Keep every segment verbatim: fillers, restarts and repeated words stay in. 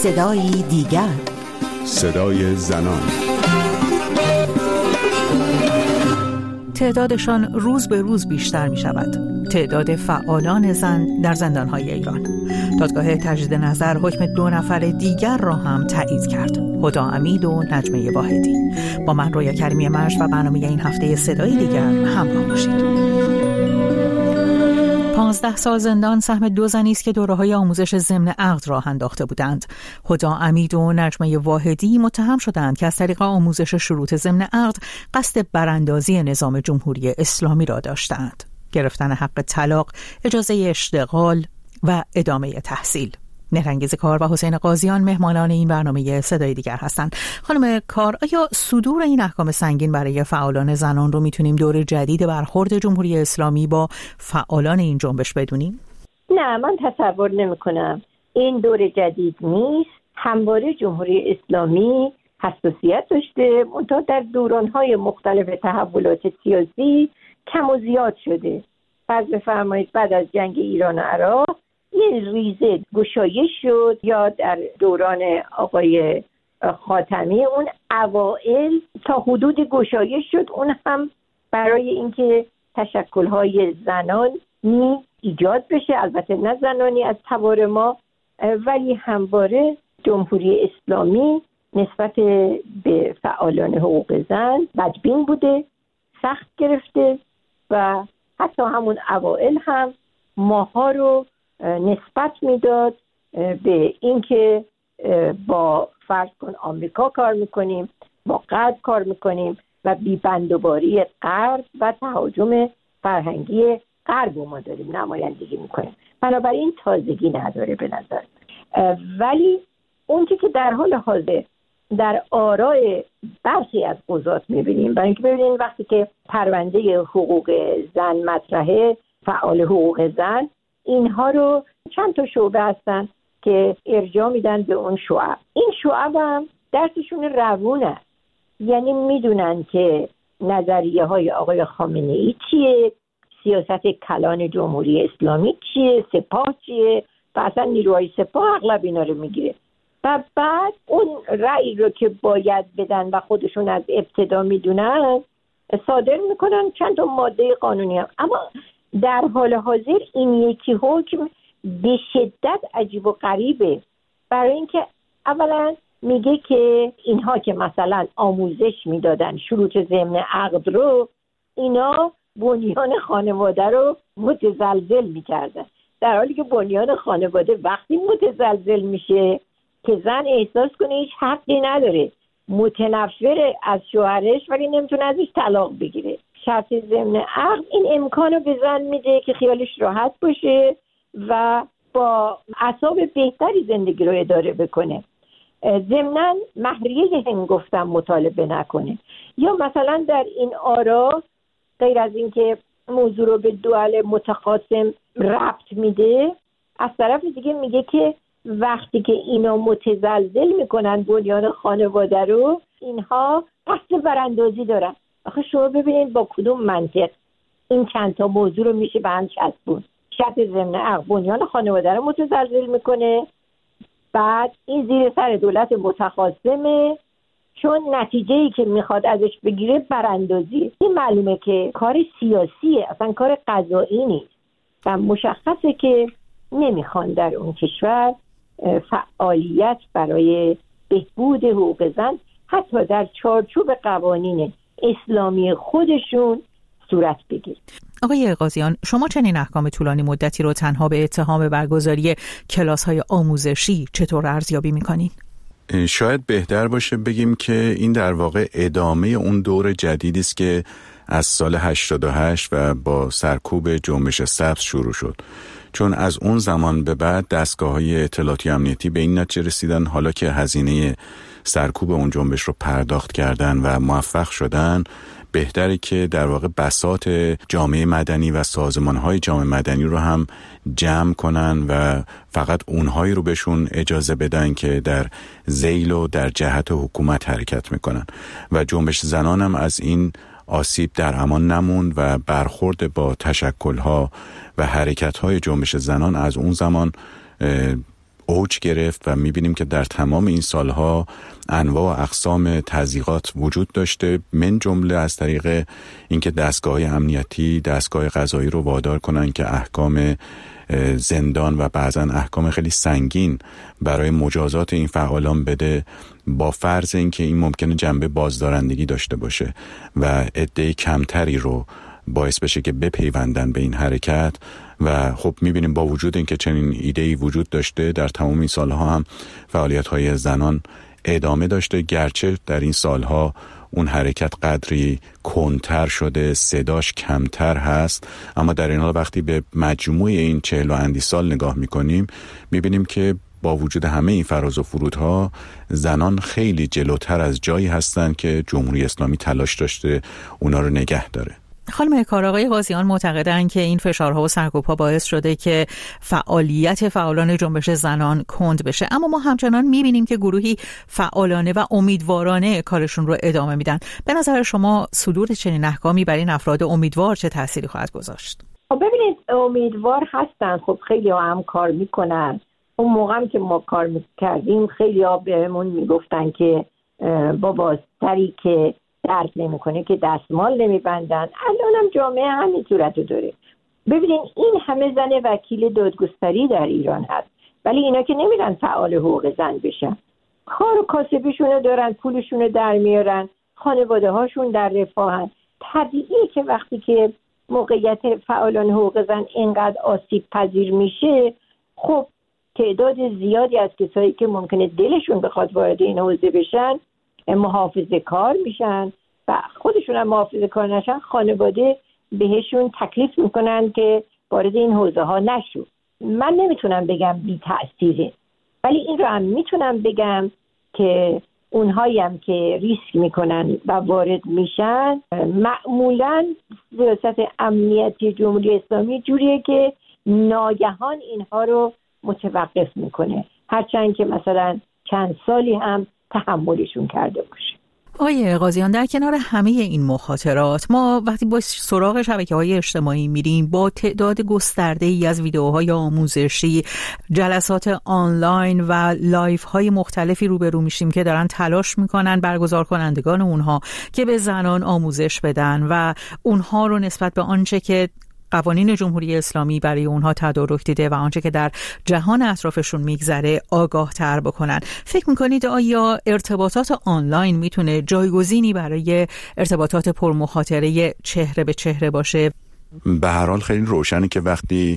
صدای دیگر، صدای زنان. تعدادشان روز به روز بیشتر می شود. تعداد فعالان زن در زندانهای ایران. دادگاه تجدید نظر حکم دو نفر دیگر را هم تایید کرد، هدی امید و نجمه واحدی. با من رویا کریمی مرج و برنامه این هفته صدای دیگر همراه باشید. پانزده سال زندان سهم دو زنی است که دوره‌های آموزش ضمن عقد راه انداخته بودند. هدی امید و نجمه واحدی متهم شدند که از طریق آموزش شروط ضمن عقد قصد براندازی نظام جمهوری اسلامی را داشتند. گرفتن حق طلاق، اجازه اشتغال و ادامه تحصیل. نرنگیز کار و حسین قاضیان مهمانان این برنامه صدای دیگر هستند. خانم کار، آیا صدور این احکام سنگین برای فعالان زنان رو میتونیم دور جدید برخورد جمهوری اسلامی با فعالان این جنبش بدونیم؟ نه، من تصور نمی کنم. این دور جدید نیست. همواره جمهوری اسلامی حساسیت داشته، منتها در دورانهای مختلف تحولات سیاسی کم و زیاد شده. فرض بفرمایید بعد از جنگ ایران و عراق یه ریزه گشایش شد، یا در دوران آقای خاتمی اون اوائل تا حدود گشایش شد، اون هم برای اینکه تشکل‌های زنان می ایجاد بشه، البته نه زنانی از تبار ما، ولی همواره جمهوری اسلامی نسبت به فعالان حقوق زن بدبین بوده، سخت گرفته و حتی همون اوائل هم ماها رو نسبت میداد به اینکه با فرض کن آمریکا کار میکنیم، با غرب کار میکنیم و بی‌بندوباری غرب و تهاجم فرهنگی غرب ما داریم نمایندگی میکنیم. بنابراین تازگی نداره به نظر. ولی اون که در حال حاضر در آراء برخی از قضات میبینیم، برای اینکه ببینید وقتی که پرونده حقوق زن مطرحه، فعال حقوق زن اینها رو چند تا شعبه هستن که ارجاع میدن به اون شعب. این شعب هم درسشون روون است، یعنی میدونن که نظریه های آقای خامنه ای چیه، سیاست کلان جمهوری اسلامی چیه، سپاه چیه و اصلا نیروهای سپاه اغلب اینا رو میگیره و بعد اون رأی رو که باید بدن و خودشون از ابتدا میدونن صادر میکنن چند تا ماده قانونی هم. اما در حال حاضر این یکی حکم به شدت عجیب و غریبه، برای اینکه اولا میگه که اینها که مثلا آموزش میدادن شروط ضمن عقد رو، اینا بنیان خانواده رو متزلزل میکردن، در حالی که بنیان خانواده وقتی متزلزل میشه که زن احساس کنه هیچ حقی نداره، متنفر از شوهرش ولی نمیتونه ازش طلاق بگیره. شرط ضمن عقد این امکانو به زن میده که خیالش راحت باشه و با اعصاب بهتری زندگی رو اداره بکنه. ضمناً مهریه هنگفتم مطالبه نکنه. یا مثلا در این آرا غیر از اینکه موضوع رو به دوال متخاصم ربط میده، از طرف دیگه میگه که وقتی که اینا متزلزل میکنن بنیان خانواده رو، اینها قصد براندازی دارن. آخه شما ببینید با کدوم منطق این چند تا موضوع رو میشه به هم چسبون. شرط ضمن عقد بنیان خانواده رو متزلزل میکنه، بعد این زیر سر دولت متخاصمه، چون نتیجه‌ای که میخواد ازش بگیره براندازی. این معلومه که کار سیاسیه، اصلا کار قضایی نیست و مشخصه که نمیخوان در اون کشور فعالیت برای بهبود حقوق زن حتی در چارچوب قوانین اسلامی خودشون صورت بگیره. آقای قاضیان، شما چنین احکام طولانی مدتی رو تنها به اتهام برگزاری کلاس‌های آموزشی چطور ارزیابی می‌کنین؟ شاید بهتر باشه بگیم که این در واقع ادامه اون دور جدیدی است که از سال هشتاد و هشت و با سرکوب جنبش سبز شروع شد، چون از اون زمان به بعد دستگاه‌های اطلاعاتی امنیتی به این نتیجه رسیدن حالا که هزینه سرکوب اون جنبش رو پرداخت کردن و موفق شدن، بهتره که در واقع بساط جامعه مدنی و سازمان‌های جامعه مدنی رو هم جمع کنن و فقط اونهایی رو بهشون اجازه بدن که در ذیل و در جهت حکومت حرکت میکنن و جنبش زنان هم از این آسیب در امان نموند و برخورد با تشکل‌ها و حرکت‌های جنبش زنان از اون زمان اوج گرفت و میبینیم که در تمام این سالها انواع و اقسام تضییقات وجود داشته، من جمله از طریق اینکه دستگاه امنیتی، دستگاه قضایی رو وادار کنن که احکام زندان و بعضا احکام خیلی سنگین برای مجازات این فعالان بده، با فرض اینکه این ممکنه جنبه بازدارندگی داشته باشه و عده کمتری رو باعث بشه که بپیوندن به این حرکت. و خب میبینیم با وجود اینکه چنین ایده‌ای وجود داشته، در تمام این سالها هم فعالیت‌های زنان ادامه داشته، گرچه در این سالها اون حرکت قدری کندتر شده، صداش کمتر هست، اما در این حال وقتی به مجموع این چهل و اندی سال نگاه میکنیم میبینیم که با وجود همه این فراز و فرودها زنان خیلی جلوتر از جایی هستن که جمهوری اسلامی تلاش داشته اونا رو نگه داره. خانم کارآقای قاضیان معتقدند که این فشارها و سرکوب‌ها باعث شده که فعالیت فعالان جنبش زنان کند بشه، اما ما همچنان می‌بینیم که گروهی فعالانه و امیدوارانه کارشون رو ادامه میدن. به نظر شما صدور چنین احکامی بر این افراد امیدوار چه تأثیری خواهد گذاشت؟ ببینید امیدوار هستن، خب خیلی ها هم کار میکنن. اون موقع هم که ما کار میکردیم خیلی ها بهمون میگفتن که بابا سری که درد نمیکنه که دستمال نمیبندن. الان هم جامعه همین صورت رو داره. ببینین این همه زن وکیل دادگستری در ایران هست، ولی اینا که نمیرن فعال حقوق زن بشن، کار و کاسبیشونو دارن، پولشونو در میارن، خانواده هاشون در رفاهن. طبیعیه که وقتی که موقعیت فعالان حقوق زن اینقدر آسیب پذیر میشه، خب تعداد زیادی از کسایی که ممکنه دلشون بخواد وارد این حوزه بشن محافظه کار میشن و خودشون هم محافظه کار نشن، خانواده بهشون تکلیف میکنن که وارد این حوزه ها نشو. من نمیتونم بگم بی تأثیره، ولی این رو هم میتونم بگم که اونهایی هم که ریسک میکنن و وارد میشن معمولا سیاست امنیتی جمهوری اسلامی جوریه که ناگهان اینها رو متوقف میکنه، هرچند که مثلا چند سالی هم تحملشون کرده باشه. آقای قاضیان، در کنار همه این مخاطرات ما وقتی با سراغ شبکه‌های اجتماعی میریم با تعداد گسترده‌ای از ویدیوهای آموزشی، جلسات آنلاین و لایوهای مختلفی روبرو میشیم که دارن تلاش میکنن برگزار کنندگان اونها که به زنان آموزش بدن و اونها رو نسبت به آنچه که قوانین جمهوری اسلامی برای اونها تدارک دیده و آنچه که در جهان اطرافشون میگذره آگاه تر بکنن. فکر میکنید آیا ارتباطات آنلاین میتونه جایگزینی برای ارتباطات پرمخاطره چهره به چهره باشه؟ به هر حال خیلی روشنه که وقتی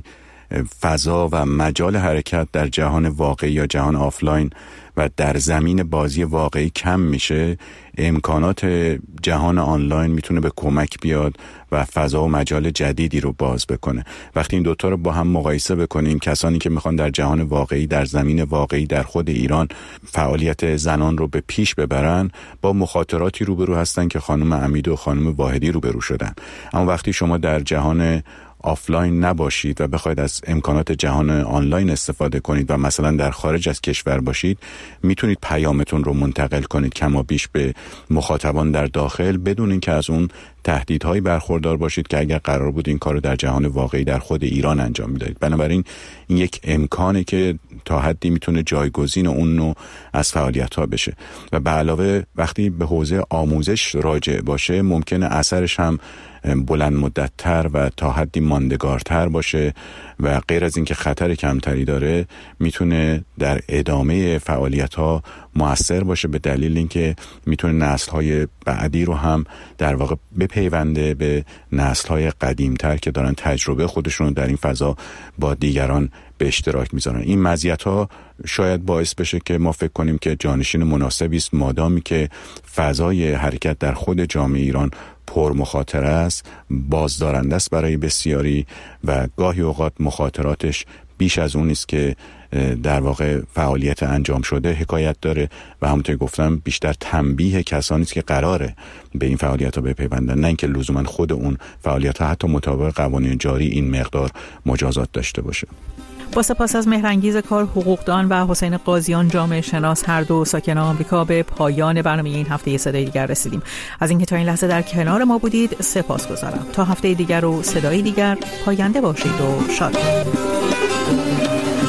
فضا و مجال حرکت در جهان واقعی یا جهان آفلاین و در زمین بازی واقعی کم میشه، امکانات جهان آنلاین میتونه به کمک بیاد و فضا و مجال جدیدی رو باز بکنه. وقتی این دوتا رو با هم مقایسه بکنیم، کسانی که میخوان در جهان واقعی، در زمین واقعی در خود ایران فعالیت زنان رو به پیش ببرن، با مخاطراتی روبرو هستن که خانم امیدو و خانم واحدی روبرو شدن. اما وقتی شما در جهان آفلاین نباشید و بخواید از امکانات جهان آنلاین استفاده کنید و مثلا در خارج از کشور باشید، میتونید پیامتون رو منتقل کنید کما بیش به مخاطبان در داخل بدون اینکه از اون تهدیدهایی برخوردار باشید که اگر قرار بود این کارو در جهان واقعی در خود ایران انجام میدادید. بنابراین این یک امکانه که تا حدی میتونه جایگزین اون نوع از فعالیت‌ها بشه و به علاوه وقتی به حوزه آموزش راجع باشه ممکنه اثرش هم بلند مدت‌تر و تا حدی ماندگارتر باشه و غیر از اینکه خطر کمتری داره میتونه در ادامه فعالیت‌ها مؤثر باشه، به دلیل اینکه میتونه نسل‌های بعدی رو هم در واقع بپیونده به نسل‌های قدیم‌تر که دارن تجربه خودشون در این فضا با دیگران به اشتراک میذارن. این مزیت‌ها شاید باعث بشه که ما فکر کنیم که جانشین مناسبی است مادامی که فضای حرکت در خود جامعه ایران پر مخاطره است، بازدارنده است برای بسیاری و گاهی اوقات مخاطراتش بیش از اون است که در واقع فعالیت انجام شده حکایت داره و همونطور گفتم بیشتر تنبیه کسانی است که قراره به این فعالیت‌ها بپیوندن، نه اینکه لزوما خود اون فعالیت‌ها حتی مطابق قوانین جاری این مقدار مجازات داشته باشه. با سپاس از مهرانگیز کار حقوقدان و حسین قاضیان جامعه شناس هر دو ساکن آمریکا به پایان برنامه این هفته صدای دیگر رسیدیم. از اینکه تا این لحظه در کنار ما بودید سپاسگزارم. تا هفته دیگر و صدای دیگر پاینده باشید و شاد باشید.